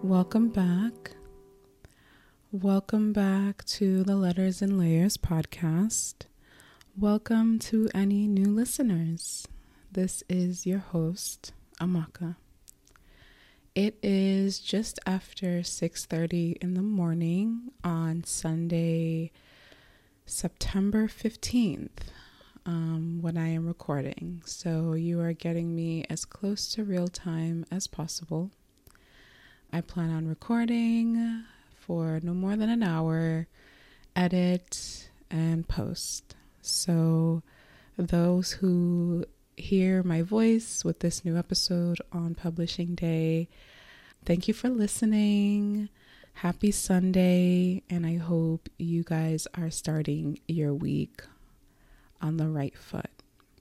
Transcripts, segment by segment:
Welcome back. Welcome back to the Letters and Layers podcast. Welcome to any new listeners. This is your host, Amaka. It is just after 6:30 in the morning on Sunday, September 15th, when I am recording. So you are getting me as close to real time as possible. I plan on recording for no more than an hour, edit, and post. So those who hear my voice with this new episode on publishing day, thank you for listening. Happy Sunday, and I hope you guys are starting your week on the right foot.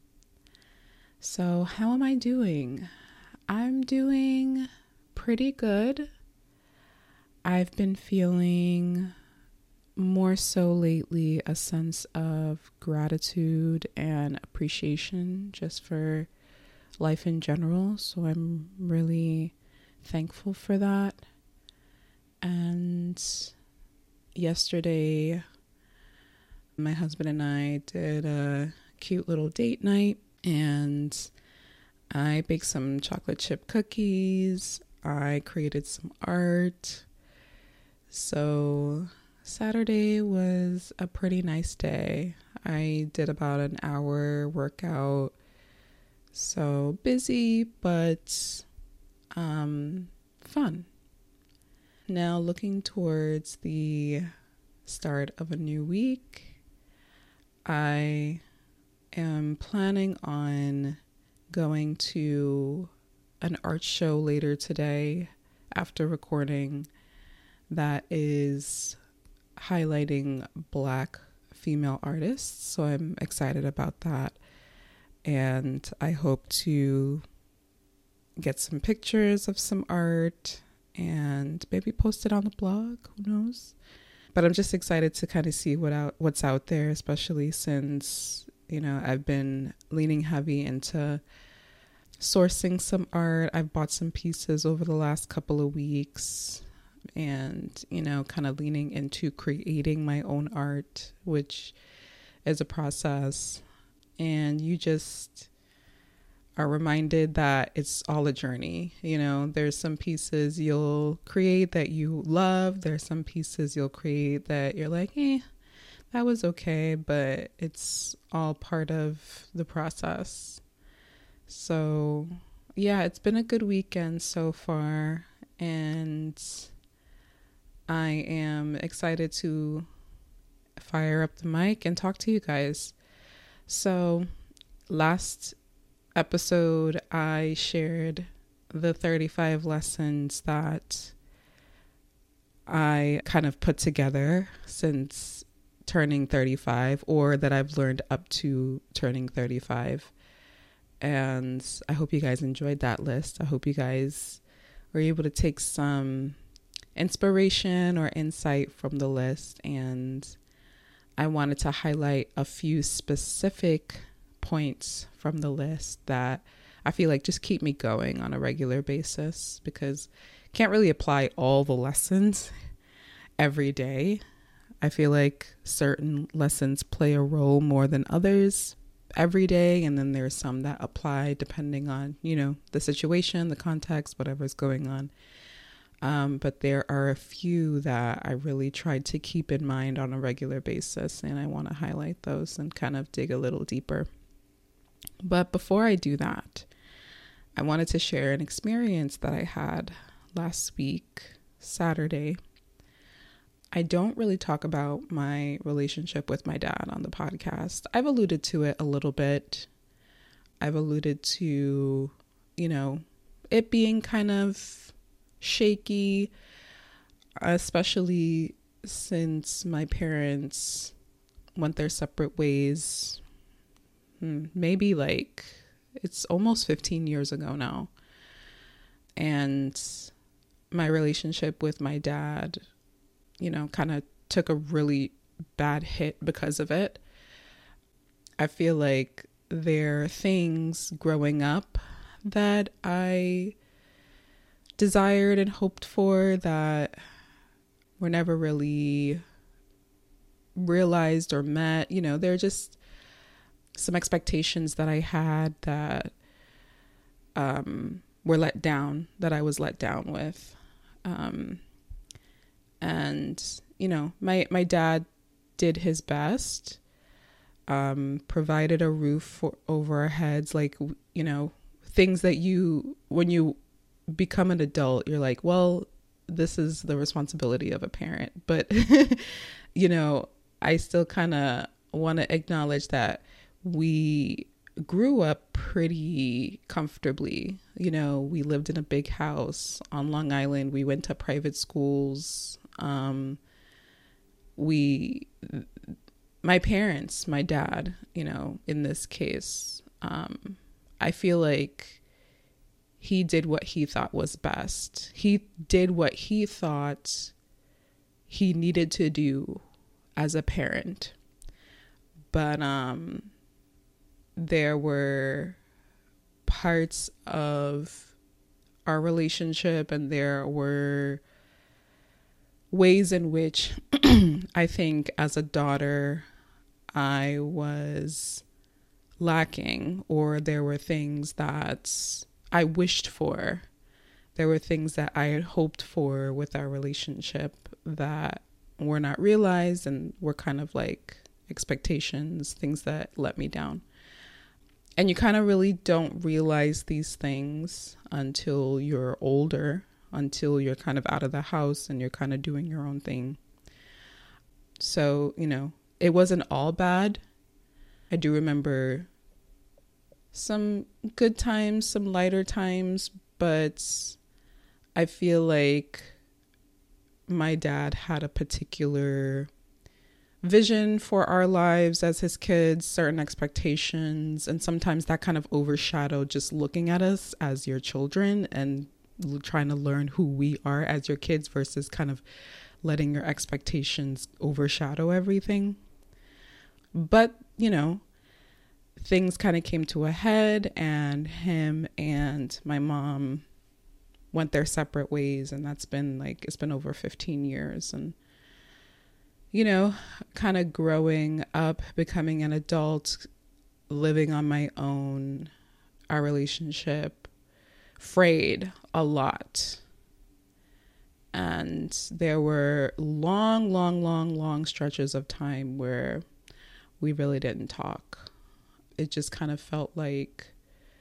So how am I doing? I'm doing pretty good. I've been feeling more so lately a sense of gratitude and appreciation just for life in general. So I'm really thankful for that. And yesterday, my husband and I did a cute little date night, and I baked some chocolate chip cookies. I created some art. So Saturday was a pretty nice day. I did about an hour workout. So busy, but fun. Now looking towards the start of a new week, I am planning on going to an art show later today after recording that is highlighting Black female artists. So I'm excited about that. And I hope to get some pictures of some art and maybe post it on the blog. Who knows? But I'm just excited to kind of see what's out there, especially since, I've been leaning heavy into sourcing some art. I've bought some pieces over the last couple of weeks and, kind of leaning into creating my own art, which is a process. And you just are reminded that it's all a journey. There's some pieces you'll create that you love. There's some pieces you'll create that you're like, that was okay, but it's all part of the process. So, yeah, it's been a good weekend so far, and I am excited to fire up the mic and talk to you guys. So, last episode, I shared the 35 lessons that I kind of put together since turning 35, or that I've learned up to turning 35. And I hope you guys enjoyed that list. I hope you guys were able to take some inspiration or insight from the list. And I wanted to highlight a few specific points from the list that I feel like just keep me going on a regular basis, because I can't really apply all the lessons every day. I feel like certain lessons play a role more than others every day, and then there's some that apply depending on the situation, the context, whatever's going on, but there are a few that I really tried to keep in mind on a regular basis, and I want to highlight those and kind of dig a little deeper. But before I do that, I wanted to share an experience that I had last week, Saturday. I don't really talk about my relationship with my dad on the podcast. I've alluded to it a little bit. I've alluded to, it being kind of shaky, especially since my parents went their separate ways. Maybe it's almost 15 years ago now. And my relationship with my dad, kind of took a really bad hit because of it. I feel like there are things growing up that I desired and hoped for that were never really realized or met. You know, they're just some expectations that I had that were let down, that I was let down with. And, you know, my dad did his best, provided a roof over our heads, like, you know, things that when you become an adult, you're like, well, this is the responsibility of a parent. But, you know, I still kind of want to acknowledge that we grew up pretty comfortably. You know, we lived in a big house on Long Island. We went to private schools. My parents, my dad, you know, in this case, I feel like he did what he thought was best. He did what he thought he needed to do as a parent. But there were parts of our relationship, and there were ways in which I think as a daughter I was lacking, or there were things that I wished for. There were things that I had hoped for with our relationship that were not realized, and were kind of like expectations, things that let me down. And you kind of really don't realize these things until you're older, until you're kind of out of the house and you're kind of doing your own thing. So, you know, it wasn't all bad. I do remember some good times, some lighter times, but I feel like my dad had a particular vision for our lives as his kids, certain expectations, and sometimes that kind of overshadowed just looking at us as your children and trying to learn who we are as your kids versus kind of letting your expectations overshadow everything. But, you know, things kind of came to a head, and him and my mom went their separate ways, and that's been like, it's been over 15 years. And, you know, kind of growing up, becoming an adult, living on my own, our relationship frayed a lot. And there were long stretches of time where we really didn't talk. It just kind of felt like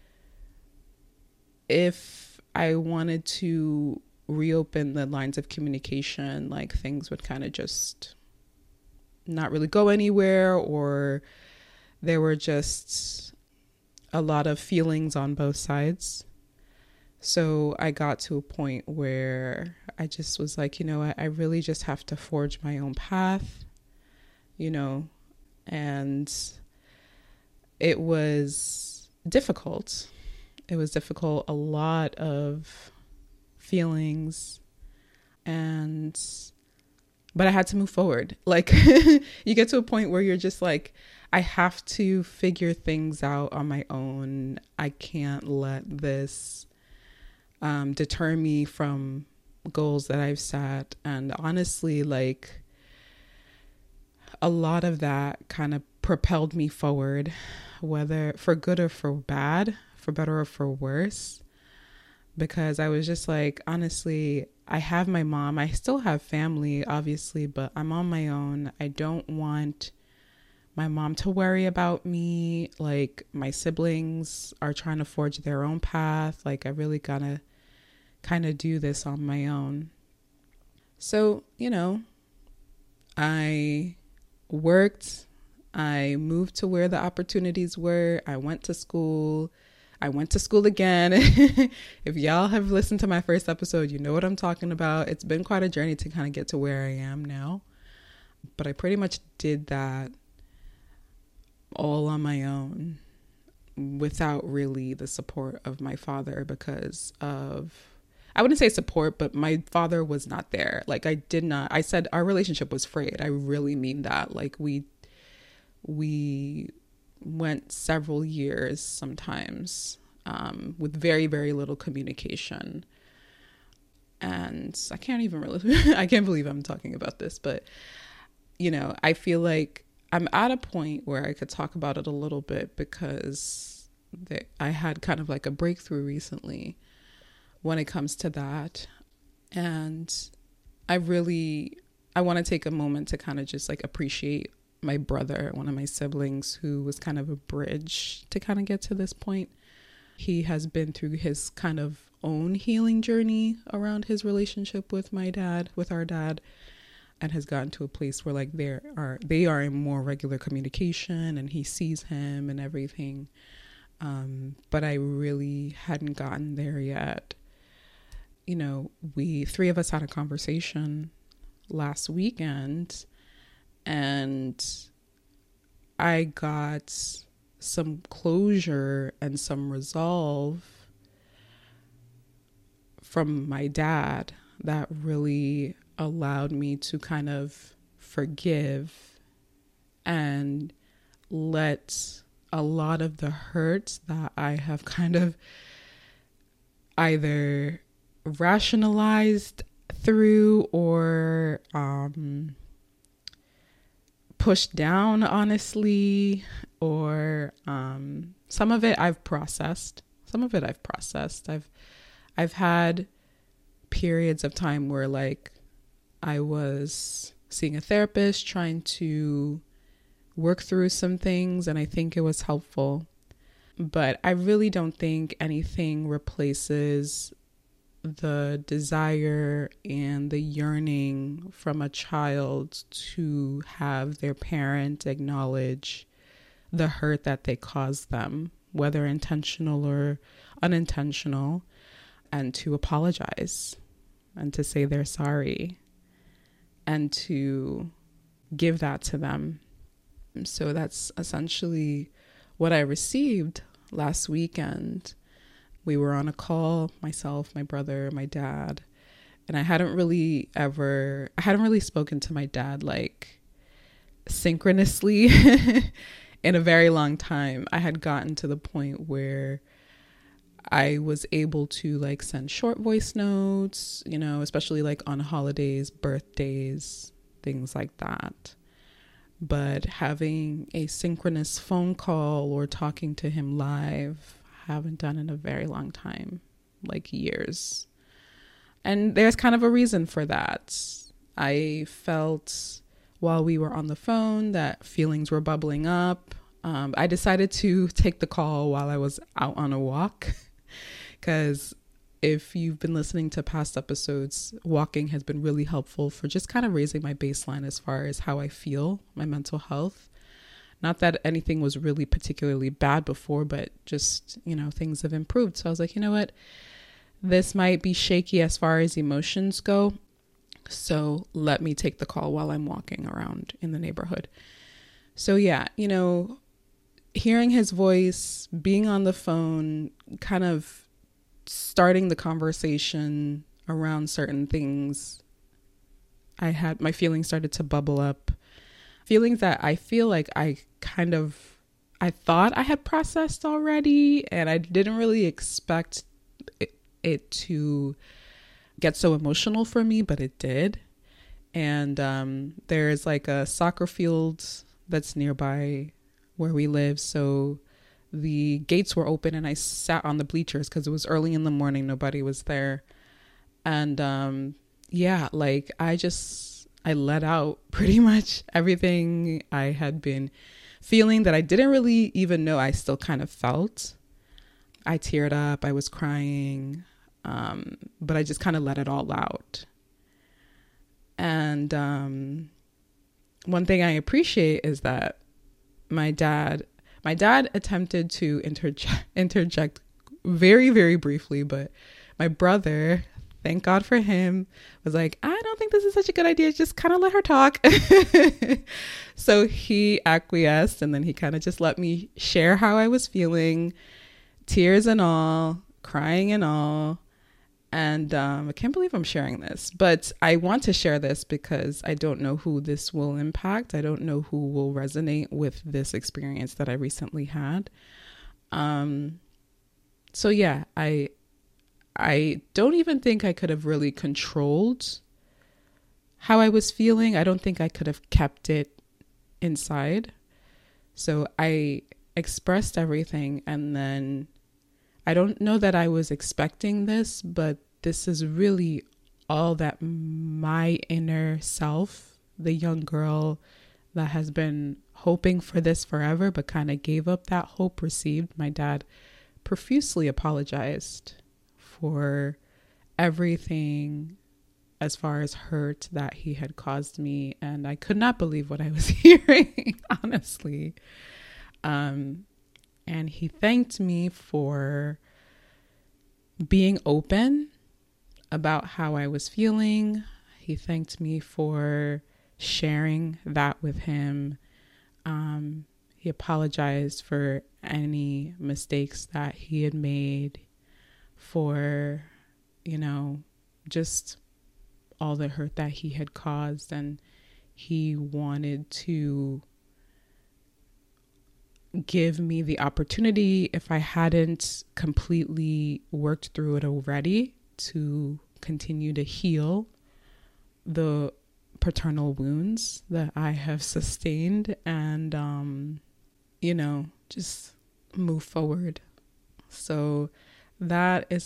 if I wanted to reopen the lines of communication, like things would kind of just not really go anywhere, or there were just a lot of feelings on both sides. So I got to a point where I just was like, you know what, I really just have to forge my own path, you know, and it was difficult. It was difficult, a lot of feelings, but I had to move forward. Like, you get to a point where you're just like, I have to figure things out on my own. I can't let this deter me from goals that I've set. And honestly, like, a lot of that kind of propelled me forward, whether for good or for bad, for better or for worse, because I was just like, honestly, I have my mom. I still have family, obviously, but I'm on my own. I don't want my mom to worry about me. Like, my siblings are trying to forge their own path. Like, I really gotta kind of do this on my own. So, you know, I worked, I moved to where the opportunities were. I went to school again. If y'all have listened to my first episode, you know what I'm talking about. It's been quite a journey to kind of get to where I am now. But I pretty much did that all on my own without really the support of my father, because of, I wouldn't say support, but my father was not there. Like, I said our relationship was frayed. I really mean that. Like, we went several years sometimes with very, very little communication. And I can't even really, I can't believe I'm talking about this, but, I feel like I'm at a point where I could talk about it a little bit because I had kind of like a breakthrough recently when it comes to that. And I want to take a moment to kind of just like appreciate my brother, one of my siblings, who was kind of a bridge to kind of get to this point. He has been through his kind of own healing journey around his relationship with our dad, and has gotten to a place where like they are in more regular communication, and he sees him and everything. But I really hadn't gotten there yet. We three of us had a conversation last weekend, and I got some closure and some resolve from my dad that really allowed me to kind of forgive and let a lot of the hurt that I have kind of either rationalized through or pushed down, honestly, or some of it I've processed. I've had periods of time where like I was seeing a therapist, trying to work through some things, and I think it was helpful. But I really don't think anything replaces the desire and the yearning from a child to have their parent acknowledge the hurt that they caused them, whether intentional or unintentional, and to apologize and to say they're sorry and to give that to them. So that's essentially what I received last weekend. We were on a call, myself, my brother, my dad, and I hadn't really spoken to my dad like synchronously in a very long time. I had gotten to the point where I was able to like send short voice notes, especially like on holidays, birthdays, things like that. But having a synchronous phone call or talking to him live, I haven't done in a very long time, like years. And there's kind of a reason for that. I felt while we were on the phone that feelings were bubbling up. I decided to take the call while I was out on a walk because if you've been listening to past episodes, walking has been really helpful for just kind of raising my baseline as far as how I feel, my mental health. Not that anything was really particularly bad before, but just, things have improved. So I was like, you know what? This might be shaky as far as emotions go. So let me take the call while I'm walking around in the neighborhood. So yeah, hearing his voice, being on the phone, kind of starting the conversation around certain things, my feelings started to bubble up. Feelings that I feel like I thought I had processed already, and I didn't really expect it to get so emotional for me, but it did. And there's like a soccer field that's nearby where we live, so the gates were open and I sat on the bleachers because it was early in the morning, nobody was there. And I let out pretty much everything I had been feeling that I didn't really even know I still kind of felt. I teared up, I was crying, but I just kind of let it all out. And one thing I appreciate is that my dad attempted to interject very, very briefly, but my brother, thank God for him, was like, I don't think this is such a good idea. Just kind of let her talk. So he acquiesced, and then he kind of just let me share how I was feeling, tears and all, crying and all. And I can't believe I'm sharing this, but I want to share this because I don't know who this will impact. I don't know who will resonate with this experience that I recently had. So yeah, I I don't even think I could have really controlled how I was feeling. I don't think I could have kept it inside. So I expressed everything, and then I don't know that I was expecting this, but this is really all that my inner self, the young girl that has been hoping for this forever but kind of gave up that hope, received. My dad profusely apologized for everything as far as hurt that he had caused me, and I could not believe what I was hearing, honestly. And he thanked me for being open about how I was feeling. He thanked me for sharing that with him. He apologized for any mistakes that he had made, for, just all the hurt that he had caused. And he wanted to give me the opportunity, if I hadn't completely worked through it already, to continue to heal the paternal wounds that I have sustained, and, just move forward. So that is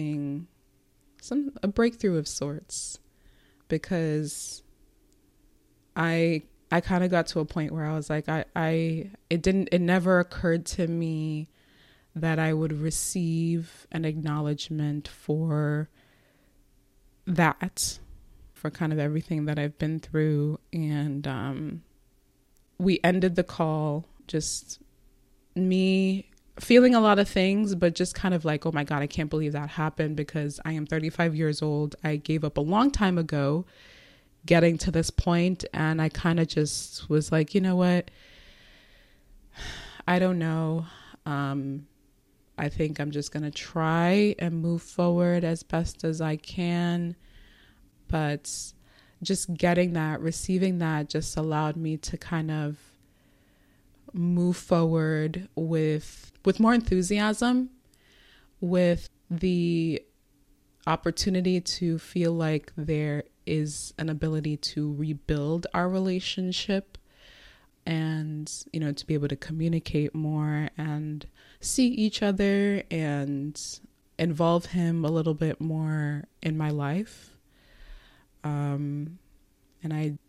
a breakthrough of sorts, because I kind of got to a point where I was like, it never occurred to me that I would receive an acknowledgement for that, for kind of everything that I've been through. And we ended the call, just me feeling a lot of things, but just kind of like, oh my God, I can't believe that happened, because I am 35 years old. I gave up a long time ago getting to this point, and I kind of just was like, you know what? I don't know. I think I'm just going to try and move forward as best as I can. But just getting that, receiving that, just allowed me to kind of move forward with more enthusiasm, with the opportunity to feel like there is an ability to rebuild our relationship, and, to be able to communicate more and see each other and involve him a little bit more in my life. And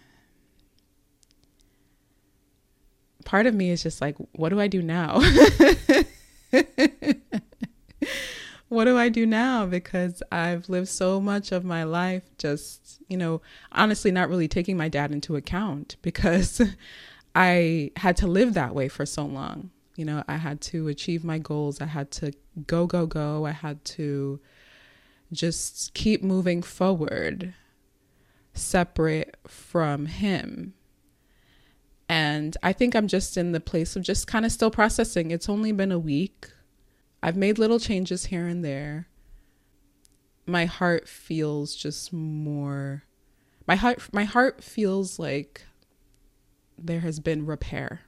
part of me is just like, what do I do now? What do I do now? Because I've lived so much of my life just, honestly not really taking my dad into account, because I had to live that way for so long. I had to achieve my goals. I had to go. I had to just keep moving forward, separate from him. And I think I'm just in the place of just kind of still processing. It's only been a week. I've made little changes here and there. My heart feels just more, my heart feels like there has been repair.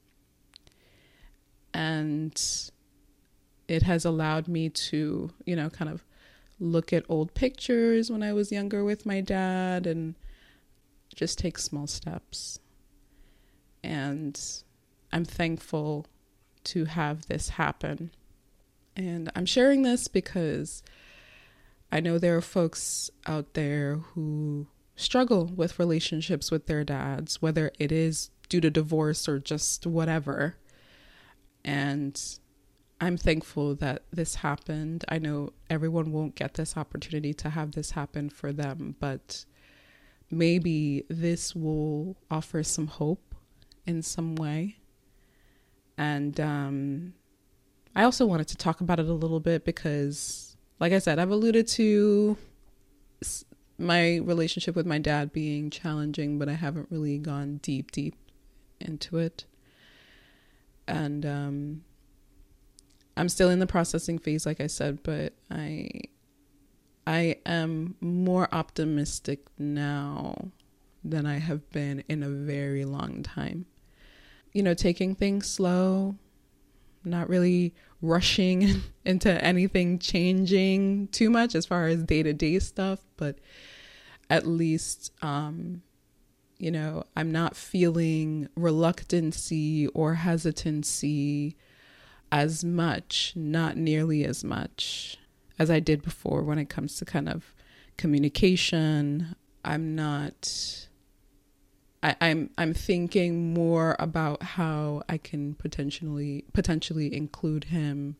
And it has allowed me to, kind of look at old pictures when I was younger with my dad and just take small steps. And I'm thankful to have this happen. And I'm sharing this because I know there are folks out there who struggle with relationships with their dads, whether it is due to divorce or just whatever. And I'm thankful that this happened. I know everyone won't get this opportunity to have this happen for them, but maybe this will offer some hope in some way. And I also wanted to talk about it a little bit because, like I said, I've alluded to my relationship with my dad being challenging, but I haven't really gone deep into it. And I'm still in the processing phase, like I said, but I am more optimistic now than I have been in a very long time. Taking things slow, not really rushing into anything changing too much as far as day-to-day stuff, but at least, you know, I'm not feeling reluctancy or hesitancy as much, not nearly as much as I did before when it comes to kind of communication. I'm thinking more about how I can potentially include him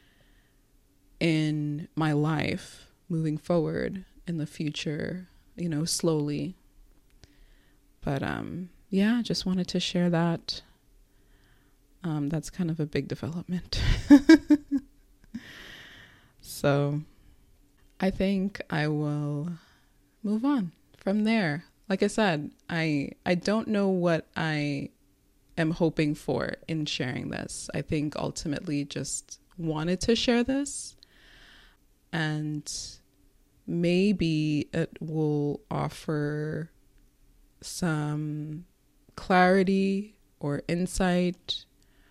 in my life moving forward in the future, you know, slowly. But yeah, just wanted to share that. That's kind of a big development. So I think I will move on from there. Like I said, I don't know what I am hoping for in sharing this. I think ultimately just wanted to share this, and maybe it will offer some clarity or insight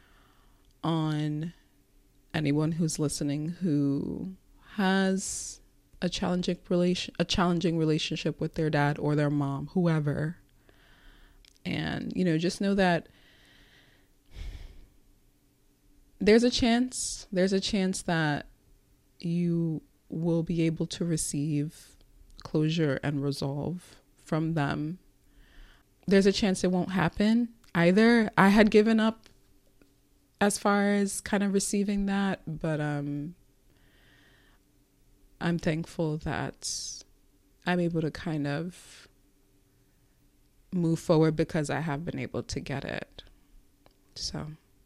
on anyone who's listening who has a challenging relationship with their dad or their mom, whoever. And, you know, just know that there's a chance that you will be able to receive closure and resolve from them. There's a chance it won't happen either. I had given up as far as kind of receiving that, but I'm thankful that I'm able to kind of move forward because I have been able to get it. So,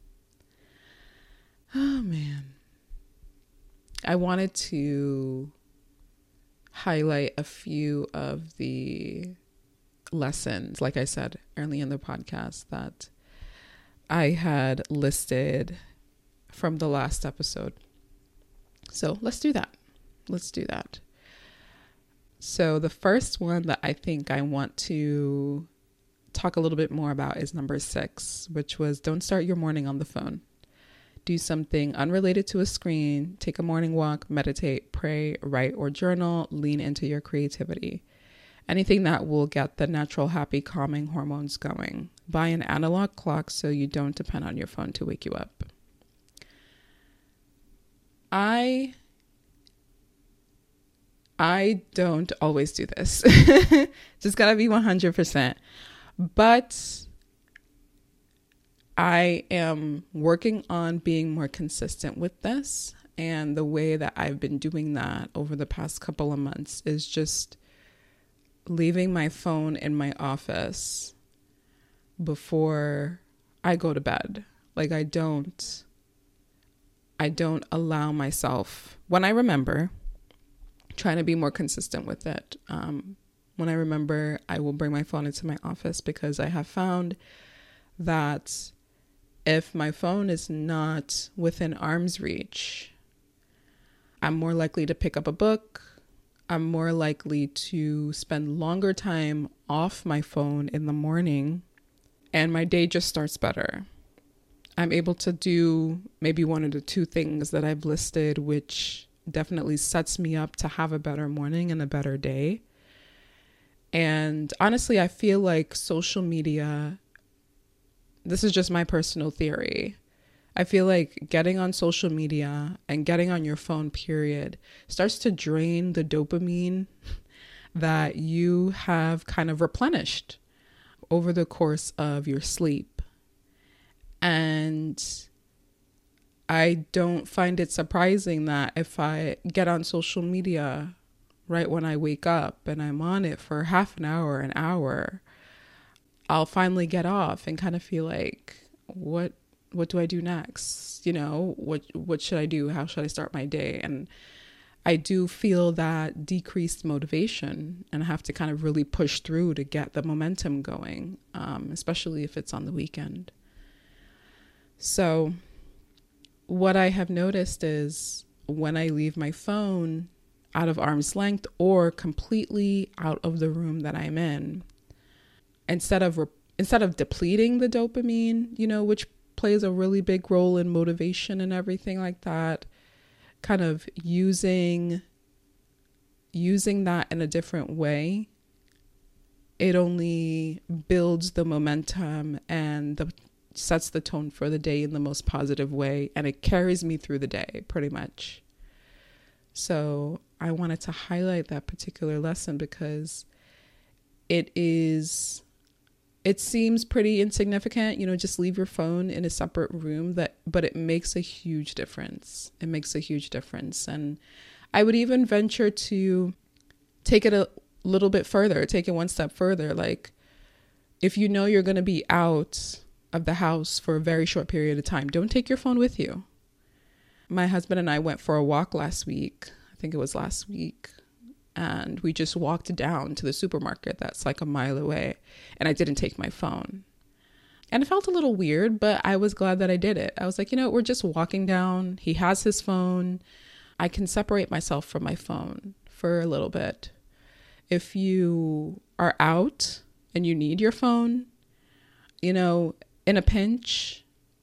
oh man. I wanted to highlight a few of the lessons, like I said early in the podcast, that I had listed from the last episode. So let's do that. So the first one that I think I want to talk a little bit more about is number 6, which was don't start your morning on the phone. Do something unrelated to a screen. Take a morning walk, meditate, pray, write, or journal. Lean into your creativity. Anything that will get the natural, happy, calming hormones going. Buy an analog clock so you don't depend on your phone to wake you up. I don't always do this. Just gotta be 100%. But I am working on being more consistent with this. And the way that I've been doing that over the past couple of months is just leaving my phone in my office before I go to bed. Like I don't allow myself, when I remember, trying to be more consistent with it. When I remember, I will bring my phone into my office because I have found that if my phone is not within arm's reach, I'm more likely to pick up a book. I'm more likely to spend longer time off my phone in the morning, and my day just starts better. I'm able to do maybe one of the 2 things that I've listed, which definitely sets me up to have a better morning and a better day. And honestly, I feel like social media, this is just my personal theory. I feel like getting on social media and getting on your phone, period, starts to drain the dopamine that you have kind of replenished over the course of your sleep. And I don't find it surprising that if I get on social media right when I wake up and I'm on it for half an hour, I'll finally get off and kind of feel like, what do I do next? You know, what should I do? How should I start my day? And I do feel that decreased motivation, and I have to kind of really push through to get the momentum going, especially if it's on the weekend. So what I have noticed is when I leave my phone out of arm's length or completely out of the room that I'm in, instead of depleting the dopamine, you know, which plays a really big role in motivation and everything like that. Kind of using that in a different way, it only builds the momentum and sets the tone for the day in the most positive way. And it carries me through the day pretty much. So I wanted to highlight that particular lesson because it seems pretty insignificant, just leave your phone in a separate room, but it makes a huge difference. It makes a huge difference. And I would even venture to take it a little bit further, take it one step further. Like, if you know you're going to be out of the house for a very short period of time, don't take your phone with you. My husband and I went for a walk last week. I think it was last week. And we just walked down to the supermarket that's like a mile away. And I didn't take my phone. And it felt a little weird, but I was glad that I did it. I was like, we're just walking down. He has his phone. I can separate myself from my phone for a little bit. If you are out and you need your phone, in a pinch,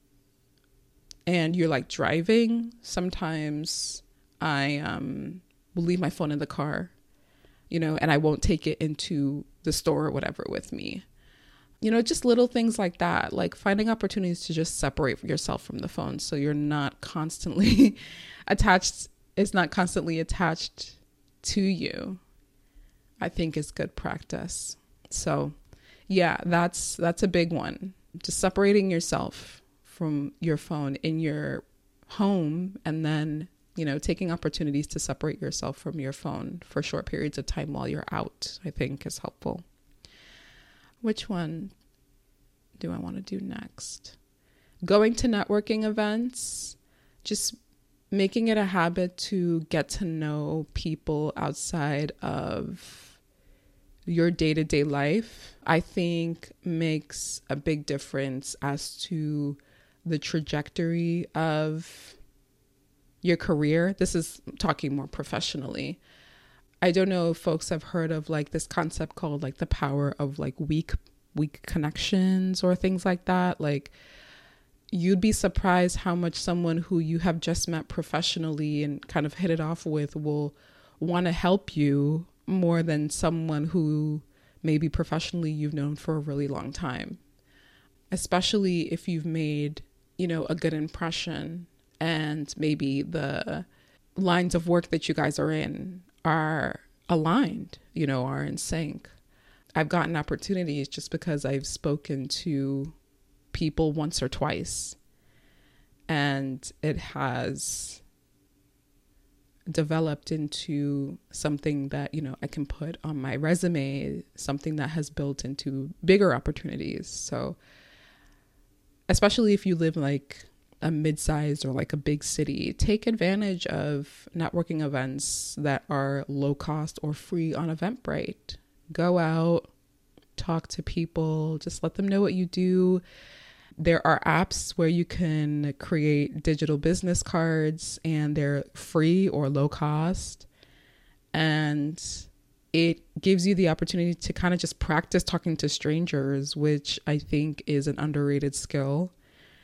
and you're like driving, sometimes I will leave my phone in the car, and I won't take it into the store or whatever with me. Just little things like that, like finding opportunities to just separate yourself from the phone so you're not constantly attached. It's not constantly attached to you, I think is good practice. So yeah, that's a big one. Just separating yourself from your phone in your home, and then, taking opportunities to separate yourself from your phone for short periods of time while you're out, I think is helpful. Which one do I want to do next? Going to networking events, just making it a habit to get to know people outside of your day-to-day life, I think makes a big difference as to the trajectory of your career. This is talking more professionally. I don't know if folks have heard of like this concept called like the power of like weak connections or things like that. Like, you'd be surprised how much someone who you have just met professionally and kind of hit it off with will want to help you more than someone who maybe professionally you've known for a really long time. Especially if you've made, a good impression and maybe the lines of work that you guys are in are aligned, are in sync. I've gotten opportunities just because I've spoken to people once or twice, and it has developed into something that, I can put on my resume, something that has built into bigger opportunities. So especially if you live like a mid-sized or like a big city, take advantage of networking events that are low cost or free on Eventbrite. Go out, talk to people, just let them know what you do. There are apps where you can create digital business cards, and they're free or low cost. And it gives you the opportunity to kind of just practice talking to strangers, which I think is an underrated skill.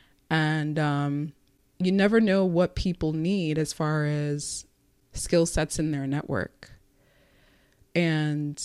And you never know what people need as far as skill sets in their network. And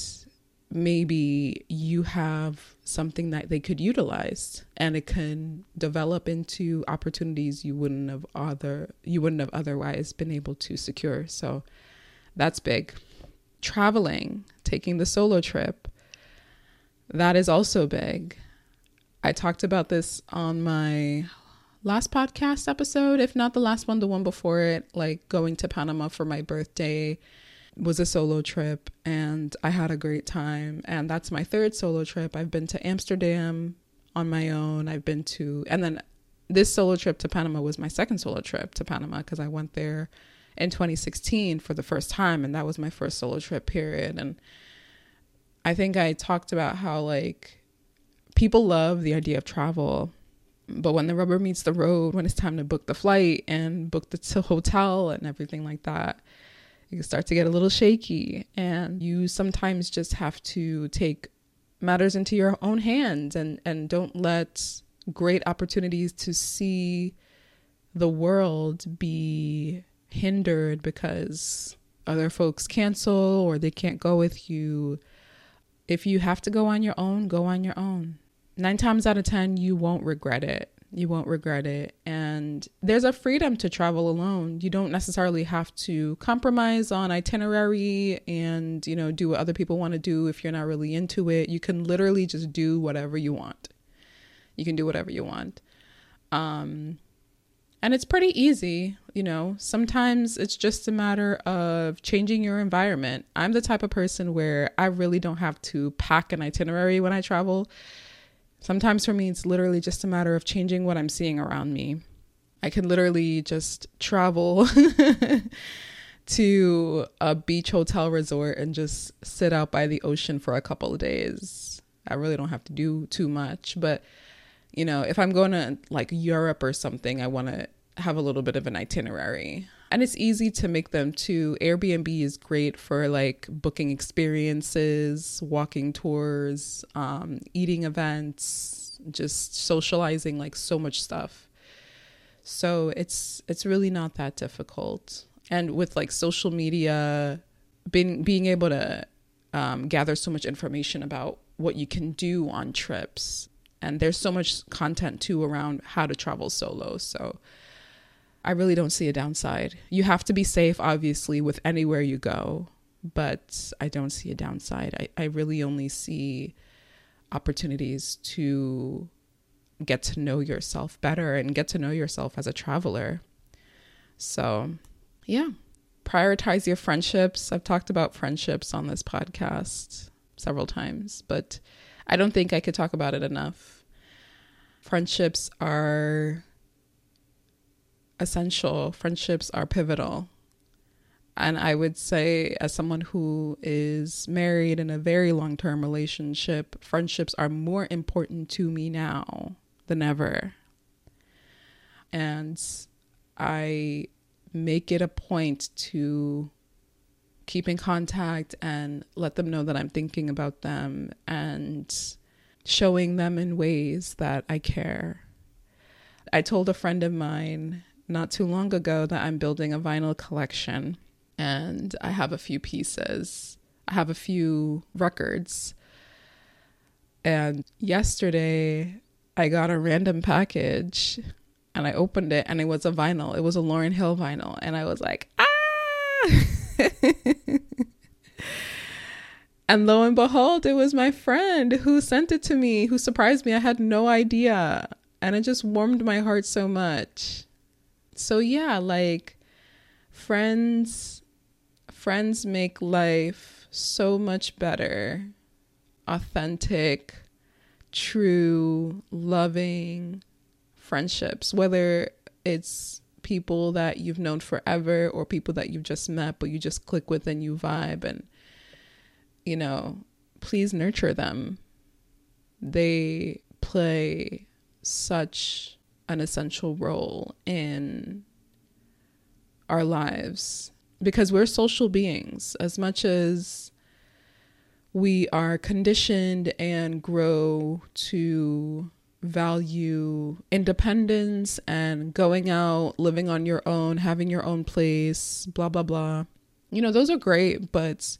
maybe you have something that they could utilize, and it can develop into opportunities you wouldn't have otherwise been able to secure. So that's big. Traveling, taking the solo trip, that is also big. I talked about this on my last podcast episode, if not the last one, the one before it. Like, going to Panama for my birthday was a solo trip, and I had a great time. And that's my third solo trip. I've been to Amsterdam on my own. And then this solo trip to Panama was my second solo trip to Panama, because I went there in 2016 for the first time, and that was my first solo trip period. And I think I talked about how like people love the idea of travel, but when the rubber meets the road, when it's time to book the flight and book the hotel and everything like that, you start to get a little shaky, and you sometimes just have to take matters into your own hands and don't let great opportunities to see the world be hindered because other folks cancel or they can't go with you. If you have to go on your own, go on your own. 9 times out of 10, you won't regret it. You won't regret it. And there's a freedom to travel alone. You don't necessarily have to compromise on itinerary and, you know, do what other people want to do if you're not really into it. You can literally just do whatever you want. You can do whatever you want. And it's pretty easy, you know. Sometimes it's just a matter of changing your environment. I'm the type of person where I really don't have to pack an itinerary when I travel. Sometimes for me, it's literally just a matter of changing what I'm seeing around me. I can literally just travel to a beach hotel resort and just sit out by the ocean for a couple of days. I really don't have to do too much. But, you know, if I'm going to like Europe or something, I want to have a little bit of an itinerary. And it's easy to make them too. Airbnb is great for like booking experiences, walking tours, eating events, just socializing, like so much stuff. So it's really not that difficult. And with like social media, being able to gather so much information about what you can do on trips. And there's so much content too around how to travel solo. So I really don't see a downside. You have to be safe, obviously, with anywhere you go, but I don't see a downside. I really only see opportunities to get to know yourself better and get to know yourself as a traveler. So, yeah, prioritize your friendships. I've talked about friendships on this podcast several times, but I don't think I could talk about it enough. Friendships are essential. Friendships are pivotal. And I would say, as someone who is married in a very long-term relationship, friendships are more important to me now than ever. And I make it a point to keep in contact and let them know that I'm thinking about them and showing them in ways that I care. I told a friend of mine not too long ago that I'm building a vinyl collection, and I have a few pieces. I have a few records. And yesterday I got a random package and I opened it and it was a vinyl. It was a Lauryn Hill vinyl. And I was like, ah! And lo and behold, it was my friend who sent it to me, who surprised me. I had no idea. And it just warmed my heart so much. So yeah, like friends make life so much better. Authentic, true, loving friendships, whether it's people that you've known forever or people that you've just met, but you just click with and you vibe, and, you know, please nurture them. They play such an essential role in our lives because we're social beings. As much as we are conditioned and grow to value independence and going out, living on your own, having your own place, blah, blah, blah. You know, those are great, but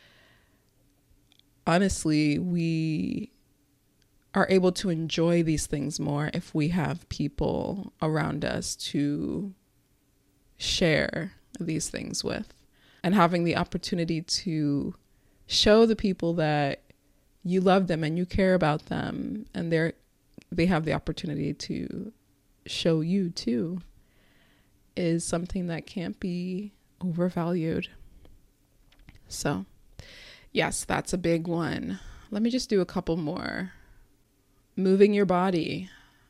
honestly, we are able to enjoy these things more if we have people around us to share these things with, and having the opportunity to show the people that you love them and you care about them, and they have the opportunity to show you too, is something that can't be overvalued. So yes, that's a big one. Let me just do a couple more. Moving your body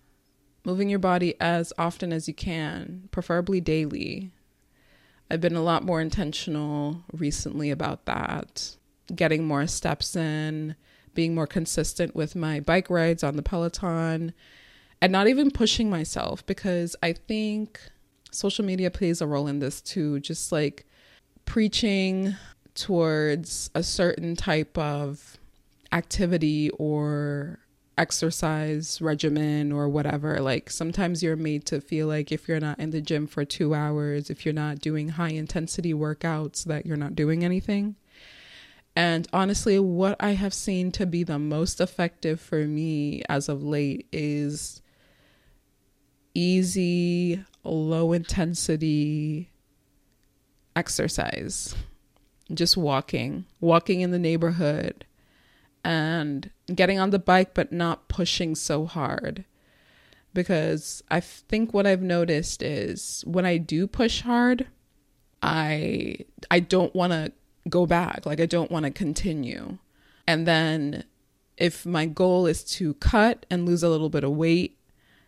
as often as you can, preferably daily. I've been a lot more intentional recently about that, getting more steps in, being more consistent with my bike rides on the Peloton, and not even pushing myself, because I think social media plays a role in this too, just like preaching towards a certain type of activity or exercise regimen or whatever. Like sometimes you're made to feel like if you're not in the gym for 2 hours, if you're not doing high intensity workouts, that you're not doing anything. And honestly, what I have seen to be the most effective for me as of late is easy, low intensity exercise. Just walking in the neighborhood and getting on the bike, but not pushing so hard. Because I think what I've noticed is when I do push hard, I don't want to go back. Like I don't want to continue. And then if my goal is to cut and lose a little bit of weight,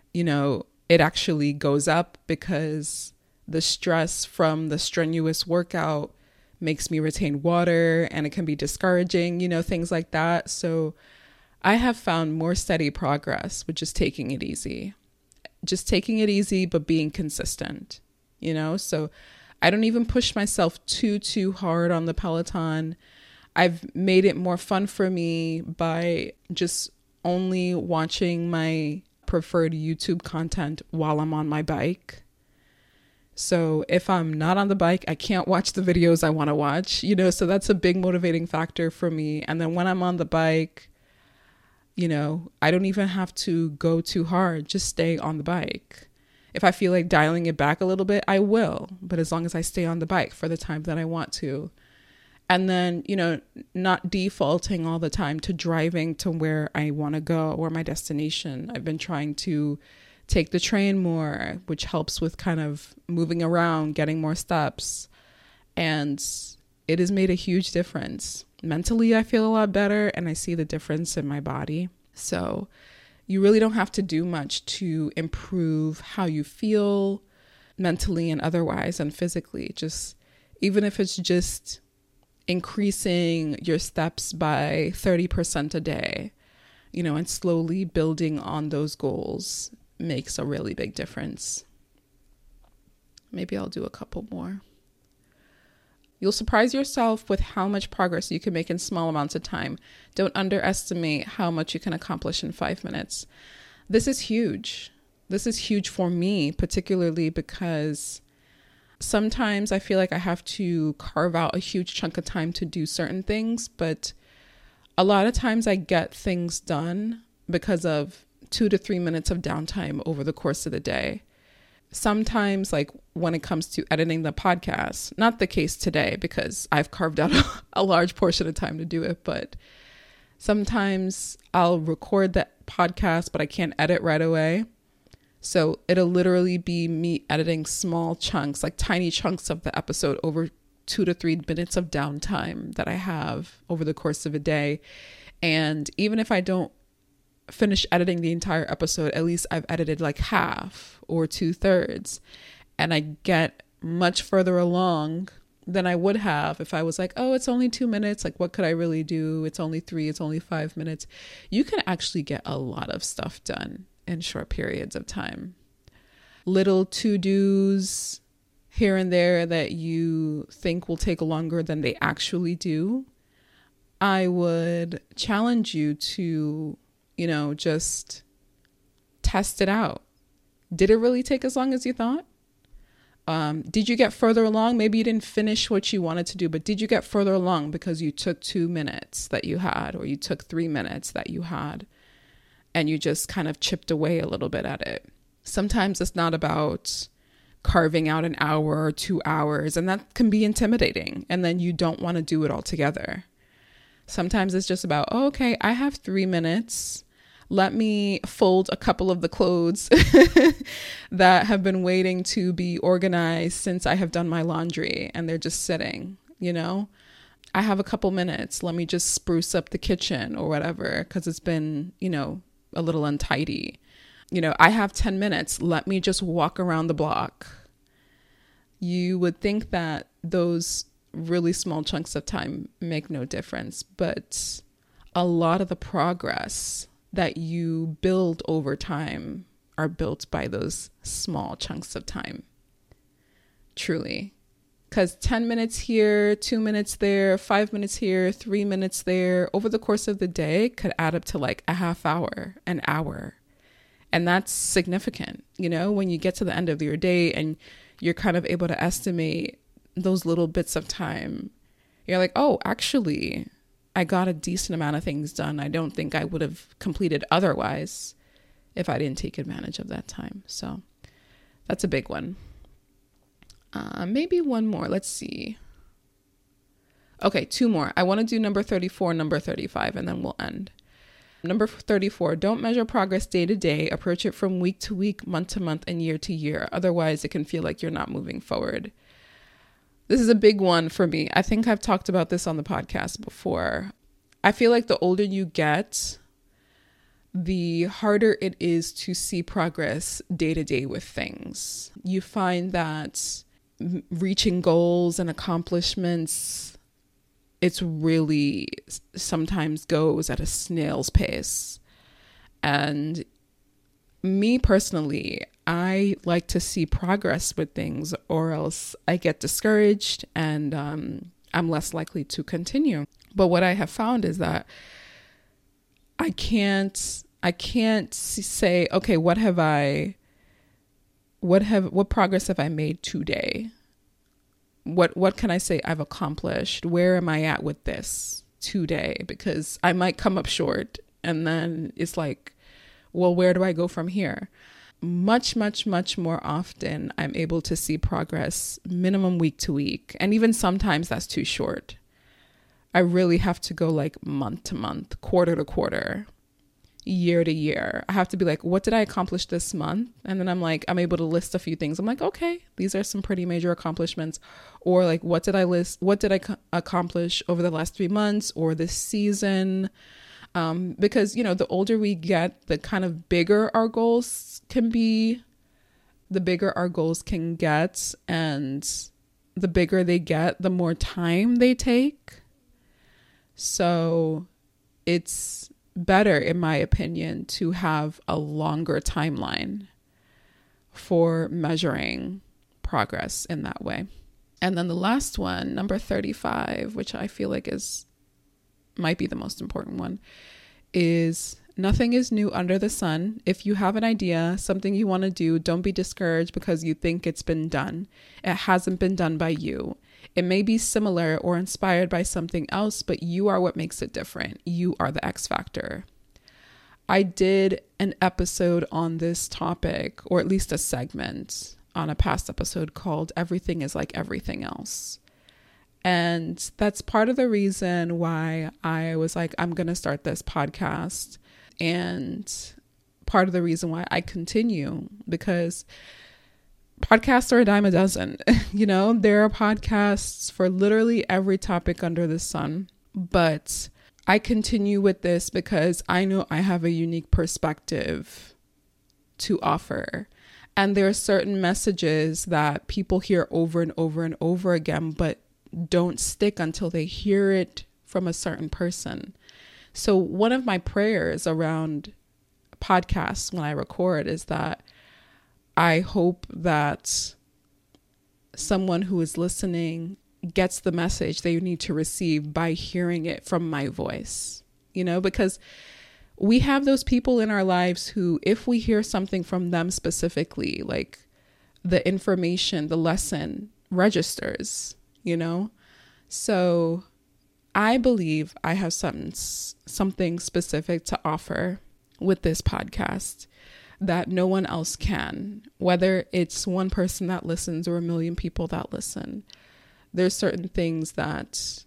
it actually goes up because the stress from the strenuous workout makes me retain water and it can be discouraging, things like that. So I have found more steady progress with just taking it easy. Just taking it easy, but being consistent, So I don't even push myself too hard on the Peloton. I've made it more fun for me by just only watching my preferred YouTube content while I'm on my bike. So if I'm not on the bike, I can't watch the videos I want to watch, so that's a big motivating factor for me. And then when I'm on the bike, I don't even have to go too hard, just stay on the bike. If I feel like dialing it back a little bit, I will. But as long as I stay on the bike for the time that I want to. And then, not defaulting all the time to driving to where I want to go or my destination. I've been trying to take the train more, which helps with kind of moving around, getting more steps. And it has made a huge difference. Mentally, I feel a lot better and I see the difference in my body. So you really don't have to do much to improve how you feel mentally and otherwise and physically. Just even if it's just increasing your steps by 30% a day, and slowly building on those goals makes a really big difference. Maybe I'll do a couple more. You'll surprise yourself with how much progress you can make in small amounts of time. Don't underestimate how much you can accomplish in 5 minutes. This is huge. This is huge for me, particularly because sometimes I feel like I have to carve out a huge chunk of time to do certain things, but a lot of times I get things done because of 2 to 3 minutes of downtime over the course of the day. Sometimes, like when it comes to editing the podcast, not the case today because I've carved out a large portion of time to do it, but sometimes I'll record that podcast, but I can't edit right away. So it'll literally be me editing small chunks, like tiny chunks of the episode over 2 to 3 minutes of downtime that I have over the course of a day. And even if I don't finish editing the entire episode, at least I've edited like half or 2/3, and I get much further along than I would have if I was like, oh, it's only 2 minutes. Like, what could I really do? It's only 3, it's only 5 minutes. You can actually get a lot of stuff done in short periods of time. Little to-dos here and there that you think will take longer than they actually do. I would challenge you to just test it out. Did it really take as long as you thought? Did you get further along? Maybe you didn't finish what you wanted to do, but did you get further along because you took 2 minutes that you had, or you took 3 minutes that you had, and you just kind of chipped away a little bit at it? Sometimes it's not about carving out an hour or 2 hours, and that can be intimidating, and then you don't want to do it all together. Sometimes it's just about, oh, okay, I have 3 minutes. Let me fold a couple of the clothes that have been waiting to be organized since I have done my laundry and they're just sitting, I have a couple minutes. Let me just spruce up the kitchen or whatever, because it's been, a little untidy. I have 10 minutes. Let me just walk around the block. You would think that those really small chunks of time make no difference, but a lot of the progress that you build over time are built by those small chunks of time. Truly. Because 10 minutes here, 2 minutes there, 5 minutes here, 3 minutes there, over the course of the day could add up to like a half hour, an hour. And that's significant, you know, when you get to the end of your day and you're kind of able to estimate those little bits of time. You're like, oh, actually, I got a decent amount of things done. I don't think I would have completed otherwise if I didn't take advantage of that time. So that's a big one. Maybe one more. Let's see. Okay, 2 more. I want to do number 34, number 35, and then we'll end. Number 34, don't measure progress day to day. Approach it from week to week, month to month, and year to year. Otherwise, it can feel like you're not moving forward. This is a big one for me. I think I've talked about this on the podcast before. I feel like the older you get, the harder it is to see progress day to day with things. You find that reaching goals and accomplishments, it's really sometimes goes at a snail's pace. And me personally, I like to see progress with things, or else I get discouraged and I'm less likely to continue. But what I have found is that I can't say, okay, what progress have I made today? What can I say I've accomplished? Where am I at with this today? Because I might come up short, and then it's like, well, where do I go from here? Much, much, much more often, I'm able to see progress minimum week to week. And even sometimes that's too short. I really have to go like month to month, quarter to quarter, year to year. I have to be like, what did I accomplish this month? And then I'm able to list a few things. I'm like, okay, these are some pretty major accomplishments. Or like, what did I accomplish over the last 3 months or this season? Because, you know, the older we get, the kind of bigger our goals can be, the bigger our goals can get. And the bigger they get, the more time they take. So it's better, in my opinion, to have a longer timeline for measuring progress in that way. And then the last one, number 35, which I feel like might be the most important one, is nothing is new under the sun. If you have an idea, something you want to do, don't be discouraged because you think it's been done. It hasn't been done by you. It may be similar or inspired by something else, but you are what makes it different. You are the X factor. I did an episode on this topic, or at least a segment on a past episode called Everything is Like Everything Else. And that's part of the reason why I was like, I'm going to start this podcast. And part of the reason why I continue, because podcasts are a dime a dozen. You know, there are podcasts for literally every topic under the sun. But I continue with this because I know I have a unique perspective to offer. And there are certain messages that people hear over and over and over again, but don't stick until they hear it from a certain person. So one of my prayers around podcasts when I record is that I hope that someone who is listening gets the message they need to receive by hearing it from my voice, you know, because we have those people in our lives who, if we hear something from them specifically, like the information, the lesson registers, you know? So I believe I have something specific to offer with this podcast that no one else can, whether it's one person that listens or a million people that listen. There's certain things that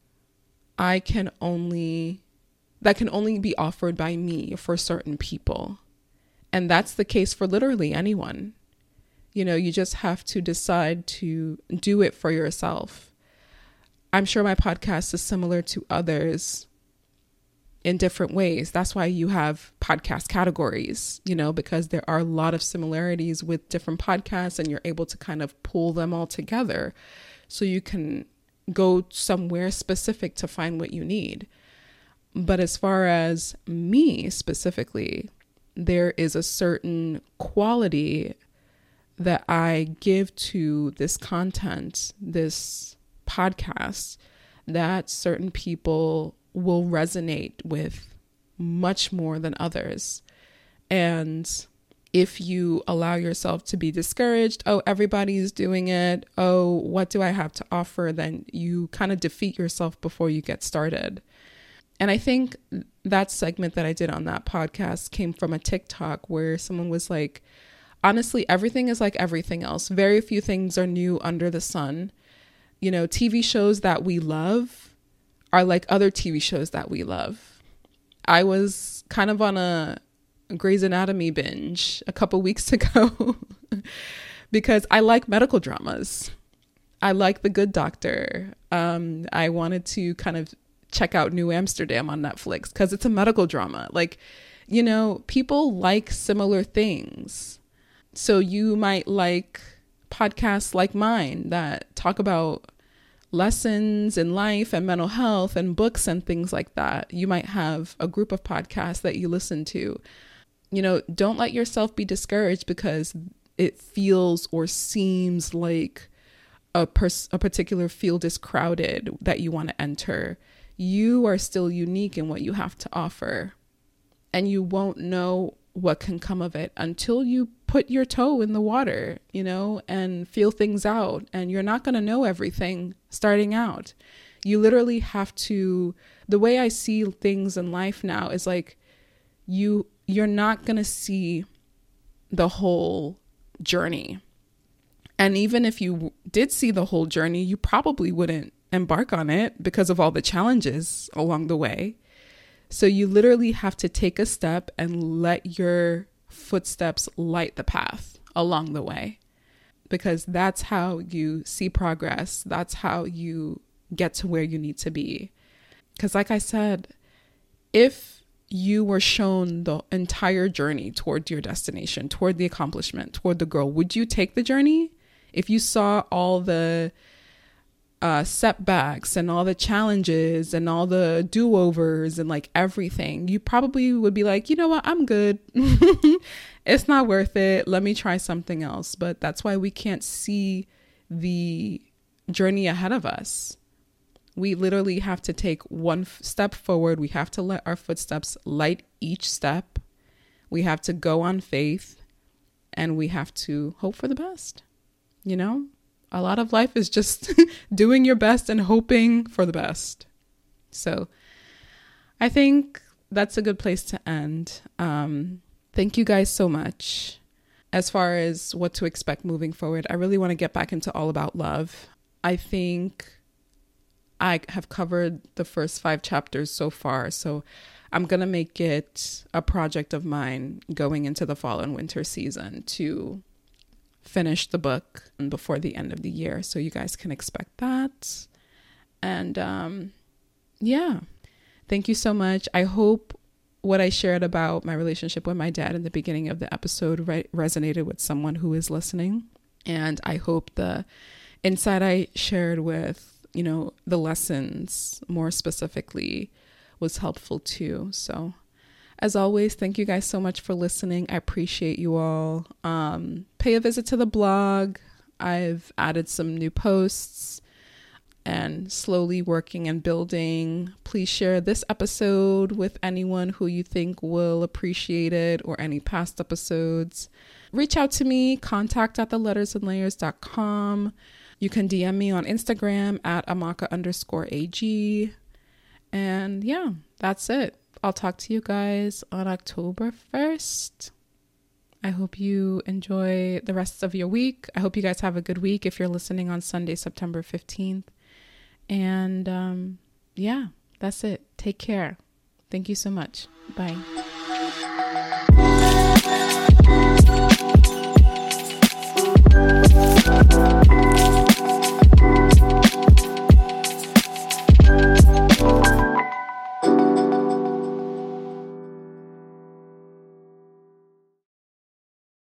can only be offered by me for certain people. And that's the case for literally anyone. You know, you just have to decide to do it for yourself. I'm sure my podcast is similar to others in different ways. That's why you have podcast categories, you know, because there are a lot of similarities with different podcasts and you're able to kind of pull them all together so you can go somewhere specific to find what you need. But as far as me specifically, there is a certain quality that I give to this content, this podcast, that certain people will resonate with much more than others. And if you allow yourself to be discouraged, oh, everybody's doing it, oh, what do I have to offer? Then you kind of defeat yourself before you get started. And I think that segment that I did on that podcast came from a TikTok where someone was like, honestly, everything is like everything else. Very few things are new under the sun. You know, TV shows that we love are like other TV shows that we love. I was kind of on a Grey's Anatomy binge a couple weeks ago because I like medical dramas. I like The Good Doctor. I wanted to kind of check out New Amsterdam on Netflix because it's a medical drama. Like, you know, people like similar things. So you might like podcasts like mine that talk about lessons in life and mental health and books and things like that. You might have a group of podcasts that you listen to. You know, don't let yourself be discouraged because it feels or seems like a particular field is crowded that you want to enter. You are still unique in what you have to offer, and you won't know what can come of it until you put your toe in the water, you know, and feel things out. And you're not going to know everything starting out. You literally have to, the way I see things in life now is like, you're not going to see the whole journey. And even if you did see the whole journey, you probably wouldn't embark on it because of all the challenges along the way. So you literally have to take a step and let your footsteps light the path along the way, because that's how you see progress. That's how you get to where you need to be. Because like I said, if you were shown the entire journey toward your destination, toward the accomplishment, toward the goal, would you take the journey? If you saw all the setbacks and all the challenges and all the do-overs and like everything, you probably would be like, you know what, I'm good. It's not worth it. Let me try something else. But that's why we can't see the journey ahead of us. We literally have to take one step forward. We have to let our footsteps light each step. We have to go on faith, and we have to hope for the best. You know, a lot of life is just doing your best and hoping for the best. So I think that's a good place to end. Thank you guys so much. As far as what to expect moving forward, I really want to get back into All About Love. I think I have covered the first 5 chapters so far, so I'm going to make it a project of mine going into the fall and winter season to finish the book before the end of the year. So you guys can expect that. And yeah, thank you so much. I hope what I shared about my relationship with my dad in the beginning of the episode resonated with someone who is listening. And I hope the insight I shared with, you know, the lessons more specifically was helpful too. So as always, thank you guys so much for listening. I appreciate you all. Pay a visit to the blog. I've added some new posts and slowly working and building. Please share this episode with anyone who you think will appreciate it, or any past episodes. Reach out to me, contact@thelettersandlayers.com. You can DM me on Instagram @amaka_ag. And yeah, that's it. I'll talk to you guys on October 1st. I hope you enjoy the rest of your week. I hope you guys have a good week if you're listening on Sunday, September 15th. And yeah, that's it. Take care. Thank you so much. Bye.